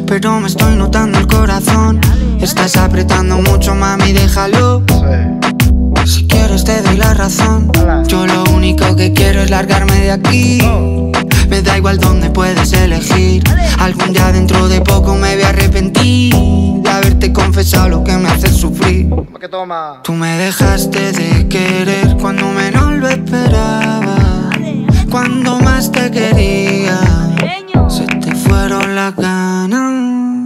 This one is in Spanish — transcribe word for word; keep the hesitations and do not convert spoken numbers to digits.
pero me estoy notando el corazón. Estás apretando mucho, mami, déjalo. Si quieres te doy la razón. Yo lo único que quiero es largarme de aquí. Me da igual dónde puedes elegir. Algún día dentro de poco me voy a arrepentir de haberte confesado lo que me hace sufrir. Tú me dejaste de querer cuando me